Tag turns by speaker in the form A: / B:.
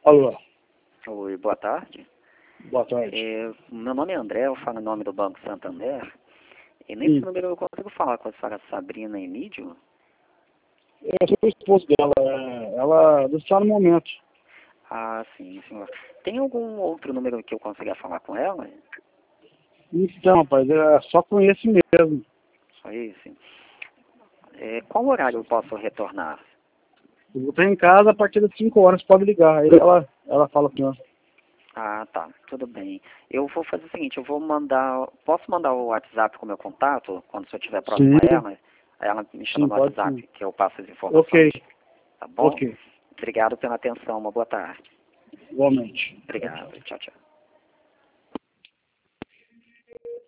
A: Alô,
B: Oi, boa tarde.
A: boa tarde.
B: Meu nome é André, eu falo em nome do Banco Santander. E nesse
A: Sim,
B: número eu consigo falar com a senhora Sabrina Emídio?
A: eu sou o esposo dela, ela está no momento.
B: Ah, sim, senhor. Tem algum outro número que eu consiga falar com ela?
A: Então, rapaz, é só com esse mesmo.
B: Só isso. Qual horário eu posso retornar?
A: Eu vou estar em casa a partir das 5 horas, pode ligar. Aí ela fala com ela.
B: Ah, tá, tudo bem. Eu vou fazer o seguinte, eu vou mandar... Posso mandar o WhatsApp com o meu contato, quando o senhor estiver próximo
A: Sim,
B: a ela? Aí ela me chama
A: sim,
B: no
A: pode sim.
B: WhatsApp, que eu passo as informações.
A: Ok,
B: Tá bom?
A: ok,
B: Obrigado pela atenção, uma boa tarde.
A: igualmente. Tchau,
B: Obrigado,
A: tchau.
B: tchau, tchau.